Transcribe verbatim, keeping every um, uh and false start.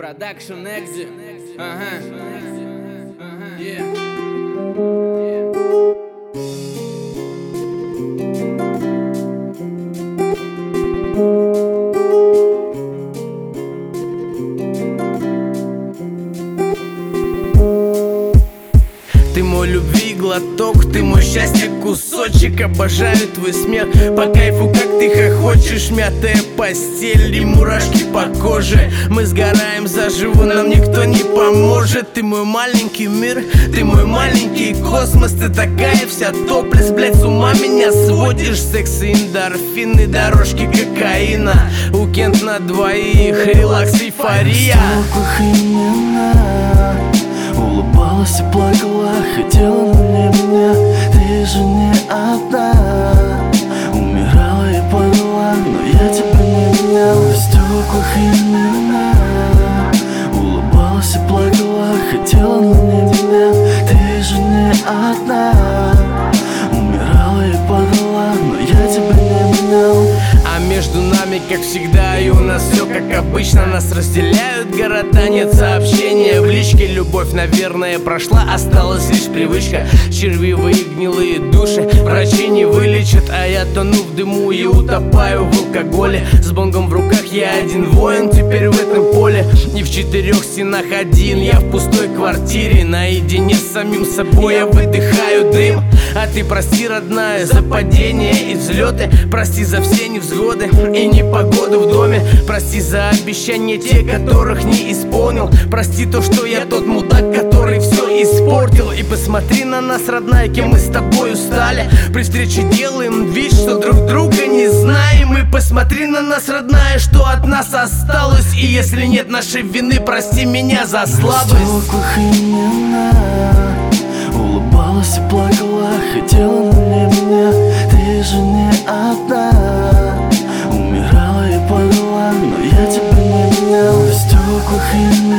Production Exit. Ага. Yeah. Ты мой любви глоток, ты мой счастье кусочек. Обожаю твой смех, по кайфу, как ты хохочешь. Мятая постель и мурашки по коже. Мы сгораем заживо, нам никто не поможет. Ты мой маленький мир, ты мой маленький космос. Ты такая вся топлес, блять, с ума меня сводишь. Секс и эндорфины, дорожки кокаина. Уикенд на двоих, релакс, эйфория. Улыбалась и плакала, хотела, но не меня. Ты же не одна. Умирала и подала, но я тебя не менял. В стеклах имена. Улыбалась и плакала, хотела, но не меня. Ты же не одна. Умирала и подала, но я тебя не менял. А между нами, как всегда, и у нас все как обычно. Нас разделяют города, нет сообщения в личке. Любовь, наверное, прошла, осталась лишь привычка. Червивые гнилые души врачи не вылечат. А я тону в дыму и утопаю в алкоголе. С бонгом в руках я один воин теперь в этом поле. И в четырех стенах один, я в пустой квартире. Наедине с самим собой я выдыхаю дым. А ты прости, родная, за падения и взлеты. Прости за все невзгоды и непогоду в доме. Прости за обещания те, которых не исполнил. Прости то, что я тот мудак, который все испортил. И посмотри на нас, родная, кем мы с тобой стали. При встрече делаем вид, что друг друга не знаем. И посмотри на нас, родная, что от нас осталось. И если нет нашей вины, прости меня за слабость. Улыбалась и плакала, хотела, но не меня. Ты же не одна. Умирала и подала, но я тебя не менял. В стеклах имена.